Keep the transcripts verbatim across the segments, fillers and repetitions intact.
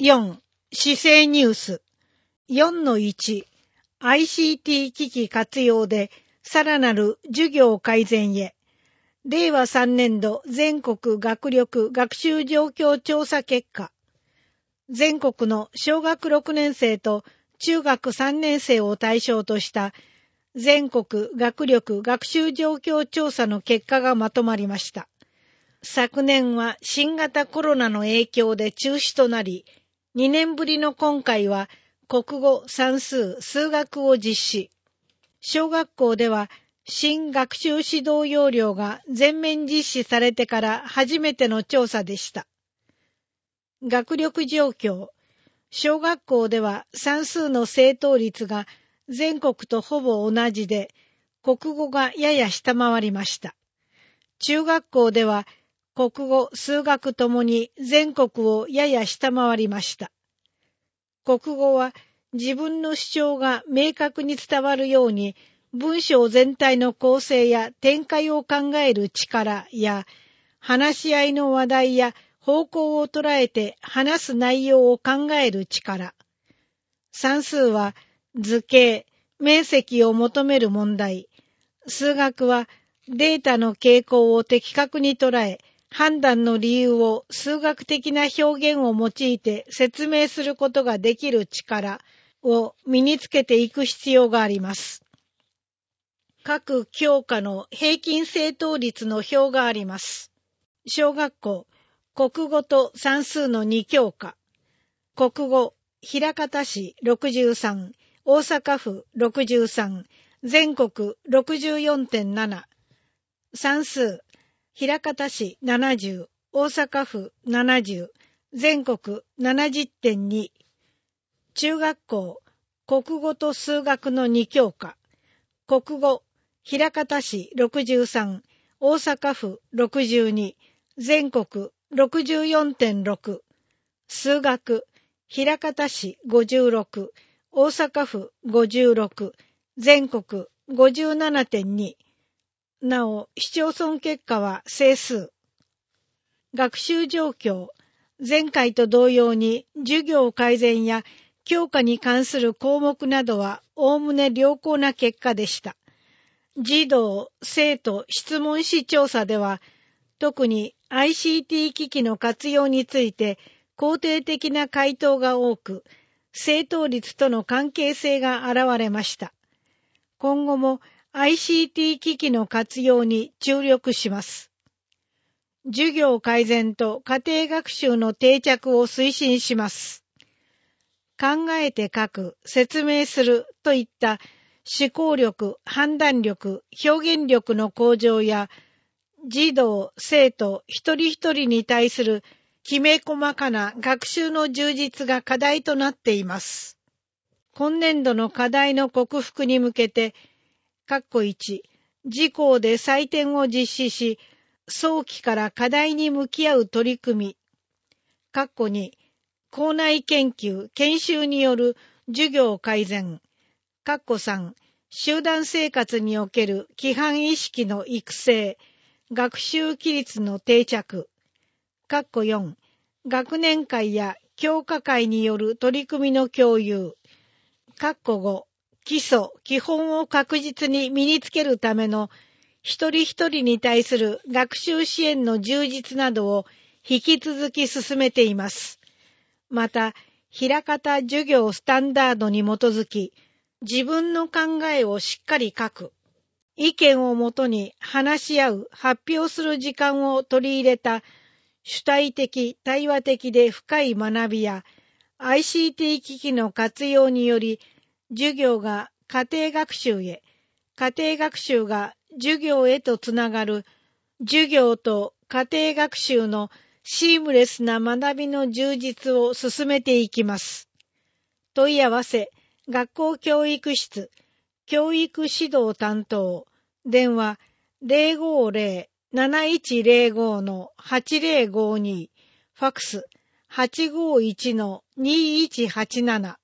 よん. 市政ニュース よんのいち アイシーティー 機器活用でさらなる授業改善へ。れいわさんねんど全国学力学習状況調査結果。全国の小学ろくねん生と中学さんねん生を対象とした全国学力学習状況調査の結果がまとまりました。昨年は新型コロナの影響で中止となり、にねんぶりの今回は国語、算数、数学を実施。小学校では新学習指導要領が全面実施されてから初めての調査でした。学力状況。小学校では算数の正答率が全国とほぼ同じで、国語がやや下回りました。中学校では国語、数学ともに全国をやや下回りました。国語は自分の主張が明確に伝わるように文章全体の構成や展開を考える力や話し合いの話題や方向を捉えて話す内容を考える力。算数は図形、面積を求める問題。数学はデータの傾向を的確に捉え、判断の理由を数学的な表現を用いて説明することができる力を身につけていく必要があります。各教科の平均正答率の表があります。小学校、国語と算数のに教科。国語、枚方市ろくじゅうさん、大阪府ろくじゅうさん、全国 ろくじゅうよんてんなな。算数、枚方市ななじゅう、大阪府ななじゅう、全国 ななじゅってんに。中学校、国語と数学のに教科。国語、枚方市ろくじゅうさん、大阪府ろくじゅうに、全国 ろくじゅうよんてんろく。数学、枚方市ごじゅうろく、大阪府ごじゅうろく、全国 ごじゅうななてんに。なお、市町村結果は整数。学習状況。前回と同様に授業改善や教科に関する項目などはおおむね良好な結果でした。児童、生徒質問紙調査では、特に アイシーティー 機器の活用について肯定的な回答が多く、正答率との関係性が現れました。今後もアイシーティー 機器の活用に注力します。授業改善と家庭学習の定着を推進します。考えて書く、説明するといった思考力、判断力、表現力の向上や、児童、生徒一人一人に対するきめ細かな学習の充実が課題となっています。今年度の課題の克服に向けて、括弧いち、自校で採点を実施し、早期から課題に向き合う取り組み。括弧に、校内研究、研修による授業改善。括弧さん、集団生活における規範意識の育成、学習規律の定着。括弧よん、学年会や教科会による取り組みの共有。括弧ご、基礎、基本を確実に身につけるための一人一人に対する学習支援の充実などを引き続き進めています。また、枚方授業スタンダードに基づき、自分の考えをしっかり書く。意見をもとに話し合う、発表する時間を取り入れた主体的、対話的で深い学びや アイシーティー 機器の活用により、授業が家庭学習へ、家庭学習が授業へとつながる、授業と家庭学習のシームレスな学びの充実を進めていきます。問い合わせ、学校教育室、教育指導担当、電話 ゼロごゼロ なないちゼロご のはちゼロごに、ファックス はちごいち のにいちはちなな。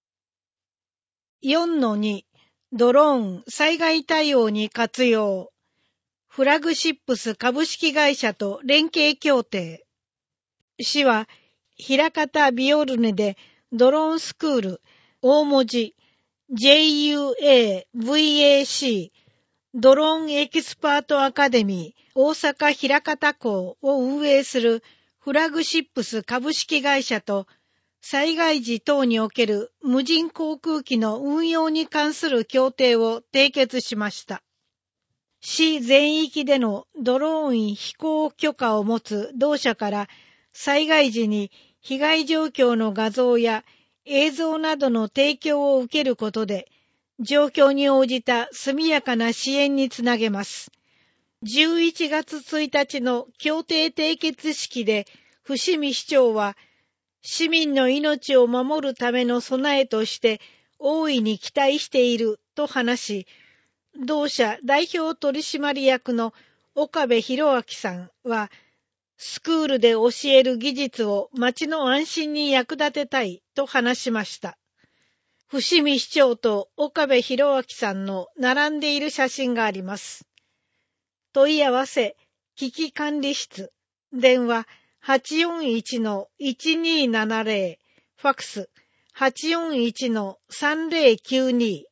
よんのに、ドローン災害対応に活用。フラグシップス株式会社と連携協定。市は平方ビオルネでドローンスクール大文字 ジェイユーエーブイエーシー ドローンエキスパートアカデミー大阪枚方校を運営するフラグシップス株式会社と災害時等における無人航空機の運用に関する協定を締結しました。市全域でのドローン飛行許可を持つ同社から災害時に被害状況の画像や映像などの提供を受けることで状況に応じた速やかな支援につなげます。じゅういちがつついたちの協定締結式で伏見市長は市民の命を守るための備えとして大いに期待していると話し、同社代表取締役の岡部博明さんは、スクールで教える技術を町の安心に役立てたいと話しました。伏見市長と岡部博明さんの並んでいる写真があります。問い合わせ、危機管理室、電話 はちよんいちのいちにーななぜろ、ファックス はちよんいちのさんぜろきゅうに。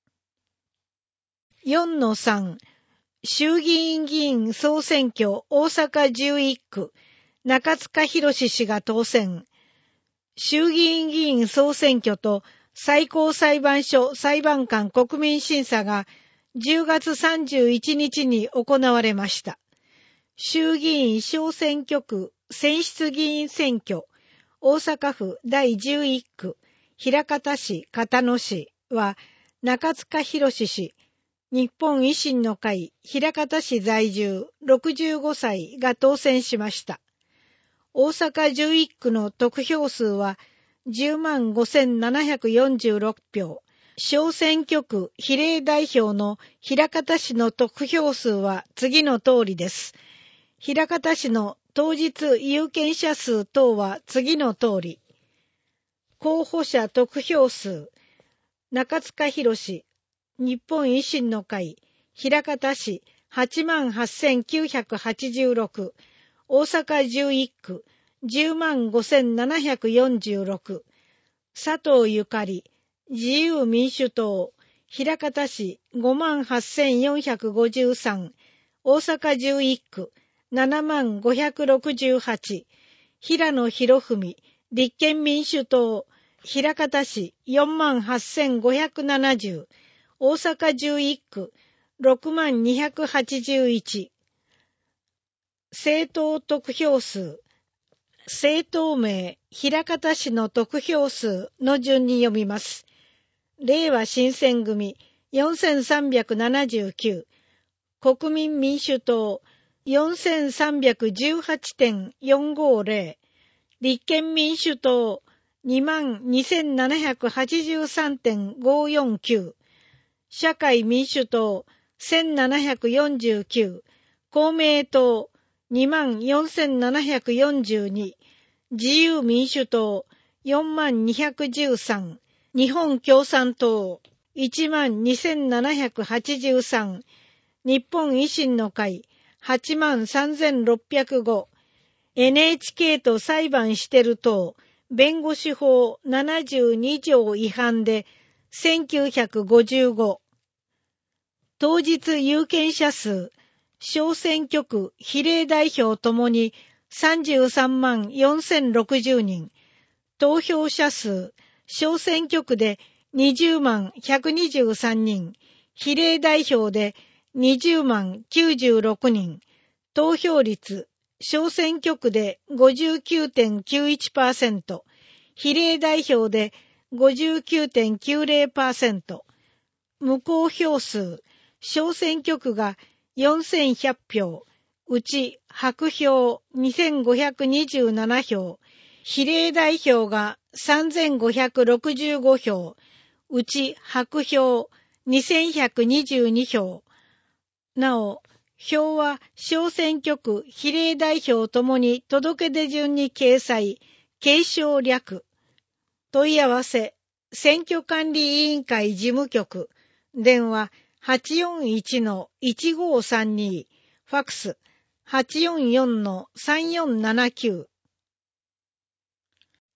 よんのさん、衆議院議員総選挙大阪じゅういっく、中塚博氏が当選。衆議院議員総選挙と最高裁判所裁判官国民審査がじゅうがつさんじゅういちにちに行われました。衆議院小選挙区選出議員選挙大阪府だいじゅういっく枚方市片野市は中塚博氏、日本維新の会枚方市在住ろくじゅうごさいが当選しました。大阪じゅういっくの得票数はじゅうまんごせんななひゃくよんじゅうろくひょう。小選挙区比例代表の枚方市の得票数は次の通りです。枚方市の当日有権者数等は次の通り。候補者得票数、中塚博、日本維新の会、枚方市はちまんはっせんきゅうひゃくはちじゅうろく、大阪じゅういっくじゅうまんごせんななひゃくよんじゅうろく、佐藤ゆかり、自由民主党、枚方市ごまんはっせんよんひゃくごじゅうさん、大阪じゅういっくななまんごひゃくろくじゅうはち、平野博文、立憲民主党、枚方市よんまんはっせんごひゃくななじゅう、大阪じゅういっくろくまんにひゃくはちじゅういち。政党得票数、政党名、枚方市の得票数の順に読みます。れいわ新選組よんせんさんびゃくななじゅうきゅう、国民民主党 よんせんさんびゃくじゅうはちてんよんごぜろ、立憲民主党 にまんにせんななひゃくはちじゅうさんてんごよんきゅう、社会民主党せんななひゃくよんじゅうきゅう、公明党にまんよんせんななひゃくよんじゅうに、自由民主党よんまんにひゃくじゅうさん、日本共産党いちまんにせんななひゃくはちじゅうさん、日本維新の会はちまんさんぜんろっぴゃくご、エヌエイチケー と裁判してる党弁護士法ななじゅうにじょう違反でせんきゅうひゃくごじゅうご。当日有権者数、小選挙区比例代表ともにさんじゅうさんまんよんせんろくじゅうにん、投票者数、小選挙区でにじゅうまんひゃくにじゅうさんにん、比例代表でにじゅうまんきゅうじゅうろくにん、投票率、小選挙区で ごじゅうきゅうてんきゅういちパーセント、比例代表で ごじゅうきゅうてんきゅうぜろパーセント、無効票数、小選挙区がよんせんひゃくひょう、うち白票にせんごひゃくにじゅうななひょう、比例代表がさんぜんごひゃくろくじゅうごひょう、うち白票にせんひゃくにじゅうにひょう。なお、票は小選挙区比例代表ともに届出順に掲載、継承略。問い合わせ、選挙管理委員会事務局、電話 はちよんいちのいちごさんに、ファックス はちよんよんのさんよんななきゅう。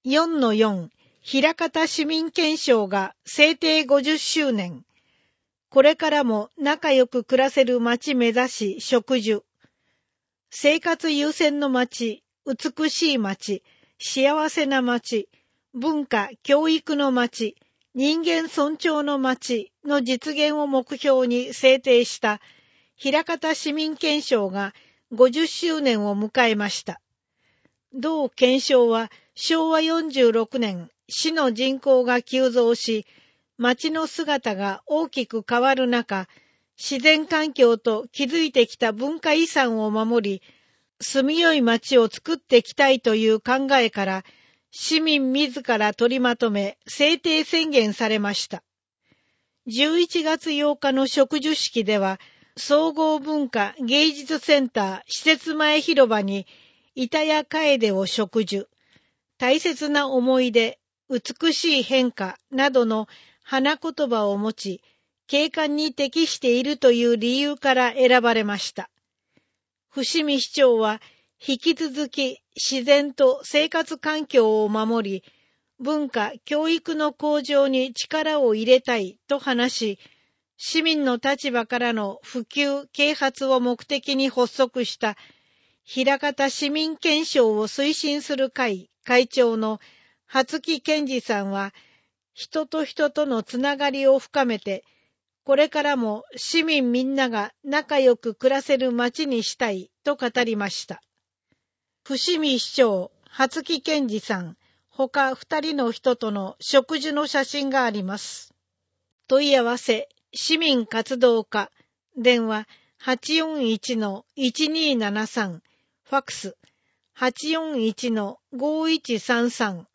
よんのよん、枚方市民憲章が制定ごじゅっしゅうねん。これからも仲良く暮らせる町目指し植樹。生活優先の町、美しい町、幸せな町、文化、教育の町、人間尊重の町の実現を目標に制定した枚方市民憲章がごじゅっしゅうねんを迎えました。同憲章はしょうわよんじゅうろくねん、市の人口が急増し、町の姿が大きく変わる中、自然環境と築いてきた文化遺産を守り、住みよい町を作っていきたいという考えから、市民自ら取りまとめ、制定宣言されました。じゅういちがつようかの植樹式では、総合文化芸術センター施設前広場に、板や楓を植樹、大切な思い出、美しい変化などの花言葉を持ち、景観に適しているという理由から選ばれました。伏見市長は、引き続き自然と生活環境を守り、文化・教育の向上に力を入れたいと話し、市民の立場からの普及・啓発を目的に発足した枚方市民憲章を推進する会会長の初木健二さんは、人と人とのつながりを深めて、これからも市民みんなが仲良く暮らせる町にしたいと語りました。伏見市長、初木健二さん、他二人の人との植樹の写真があります。問い合わせ、市民活動課、電話 はちよんいちのいちにーななさん、ファックス はちよんいちのごいちさんさん。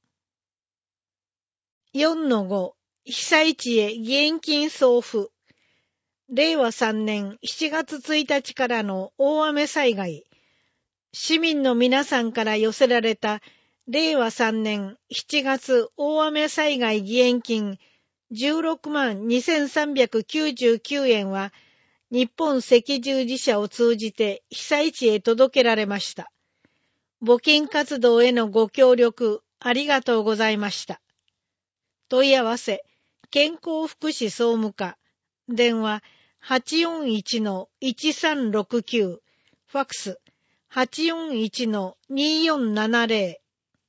よんのご、被災地へ義援金送付。れいわさんねんしちがつついたちからの大雨災害。市民の皆さんから寄せられたれいわさんねんしちがつ大雨災害義援金じゅうろくまんにせんさんびゃくきゅうじゅうきゅうえんは日本赤十字社を通じて被災地へ届けられました。募金活動へのご協力ありがとうございました。問い合わせ、健康福祉総務課、電話 はちよんいちのいちさんろくきゅう、ファックス はちよんいちのによんななぜ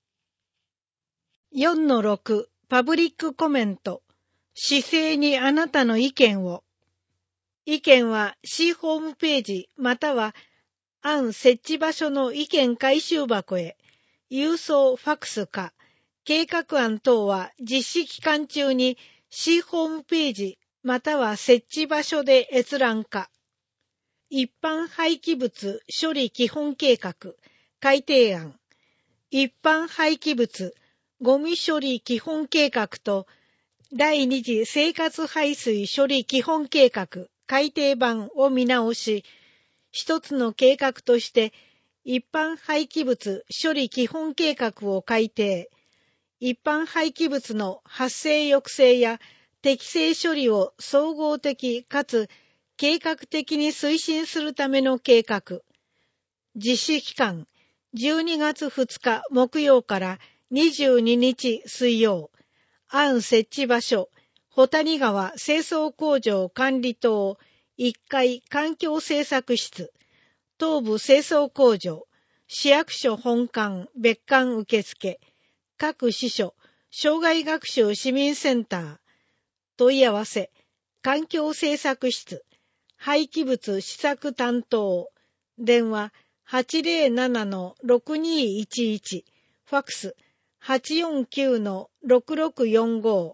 ろ。よんのろく、パブリックコメント。市政にあなたの意見を。意見は市ホームページまたは案設置場所の意見回収箱へ、郵送ファックスか、計画案等は実施期間中に市ホームページまたは設置場所で閲覧か。一般廃棄物処理基本計画改定案。一般廃棄物ゴミ処理基本計画と第二次生活排水処理基本計画改定版を見直し、一つの計画として一般廃棄物処理基本計画を改定、一般廃棄物の発生抑制や適正処理を総合的かつ計画的に推進するための計画。実施期間、じゅうにがつふつか木曜からにじゅうににち水曜。案設置場所、保谷川清掃工場管理棟いっかい環境政策室、東部清掃工場、市役所本館別館受付、各支所、障害学習市民センター、問い合わせ、環境政策室、廃棄物施策担当、電話 はちぜろななのろくにいちいち、ファックス はちよんきゅうのろくろくよんご。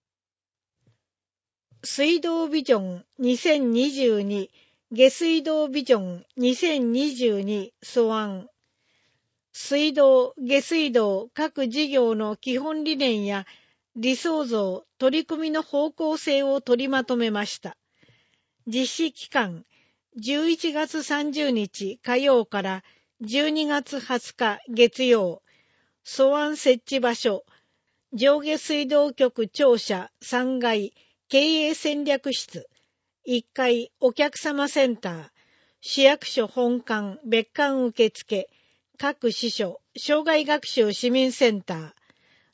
水道ビジョンにせんにじゅうに、下水道ビジョンにせんにじゅうに素案。水道・下水道各事業の基本理念や理想像、取り組みの方向性を取りまとめました。実施期間、じゅういちがつさんじゅうにち火曜からじゅうにがつはつか月曜。素案設置場所、上下水道局庁舎さんがい経営戦略室、いっかいお客様センター、市役所本館別館受付、各支所、障害学習市民センター、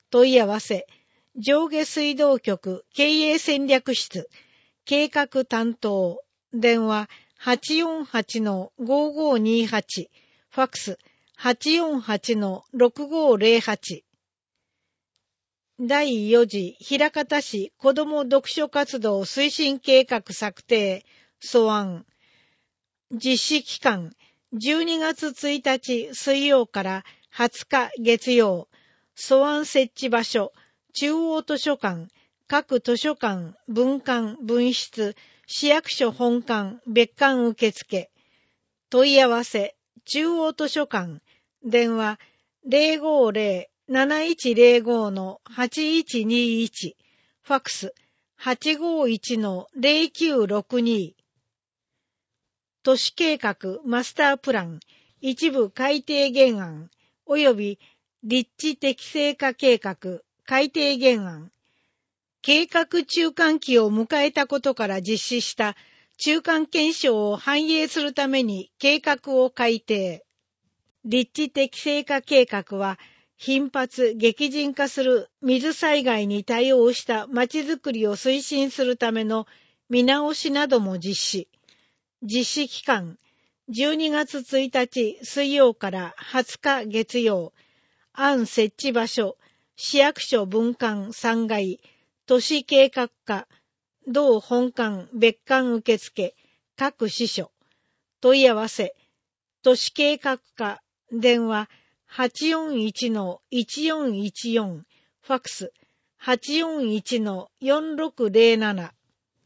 問い合わせ、上下水道局経営戦略室、計画担当、電話 はちよんはちのごごにはち、ファックス はちよんはちのろくごぜろはち。だいよん次枚方市子ども読書活動推進計画策定、素案。実施期間、じゅうにがつついたち水曜からはつか月曜、素案設置場所、中央図書館、各図書館、分館、分室、市役所本館、別館受付。問い合わせ、中央図書館、電話 ゼロごゼロ なないちゼロご のはちいちにいち、ファックス はちごいちのゼロきゅうろくに。都市計画マスタープラン、一部改定原案、及び立地適正化計画、改定原案。計画中間期を迎えたことから実施した中間検証を反映するために計画を改定。立地適正化計画は、頻発激甚化する水災害に対応したまちづくりを推進するための見直しなども実施。実施期間、じゅうにがつついたち水曜からはつか月曜、案設置場所、市役所分館さんがい、都市計画課、同本館別館受付、各支所。問い合わせ、都市計画課、電話 はちよんいちのいちよんいちよん、ファックス はちよんいちのよんろくゼロなな。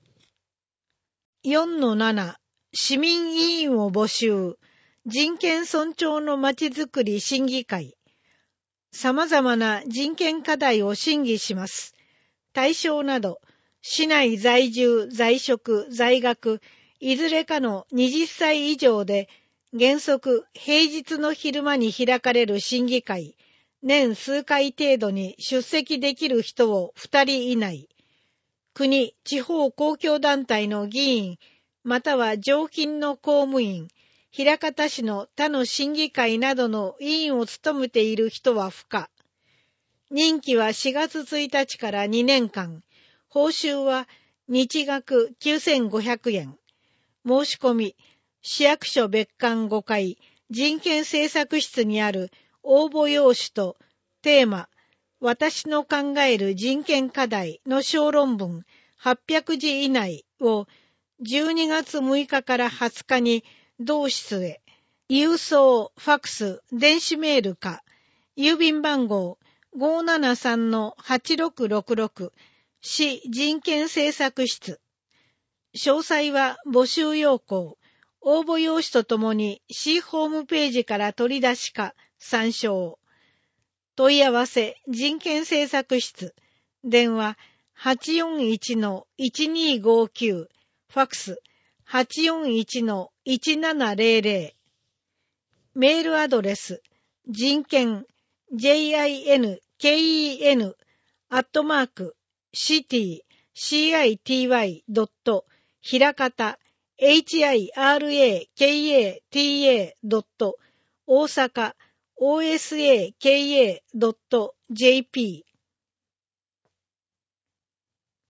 よんのなな、市民委員を募集、人権尊重のまちづくり審議会。様々な人権課題を審議します。対象など、市内在住、在職、在学、いずれかのはたち以上で、原則平日の昼間に開かれる審議会、年数回程度に出席できる人をふたり以内。国、地方公共団体の議員、または常勤の公務員、枚方市の他の審議会などの委員を務めている人は不可。任期はしがつついたちからにねんかん。報酬は日額きゅうせんごひゃくえん。申し込み、市役所別館ごかい、人権政策室にある応募用紙とテーマ、私の考える人権課題の小論文はっぴゃくじ以内をじゅうにがつむいかからはつかに同室へ、郵送、ファックス、電子メールか、郵便番号 ごーななさんのはちろくろくろく 市人権政策室。詳細は募集要項、応募用紙とともに市ホームページから取り出しか参照。問い合わせ人権政策室、電話 はちよんいちのいちにごきゅう、ファックス はちよんいちのいちななゼロゼロ。メールアドレス、人権、jinken、アットマーク、シティ、シーアイティーワイ ドット、ひらかた、hirakata ドット、大阪、オーエスエーケーエー ドット ジェーピー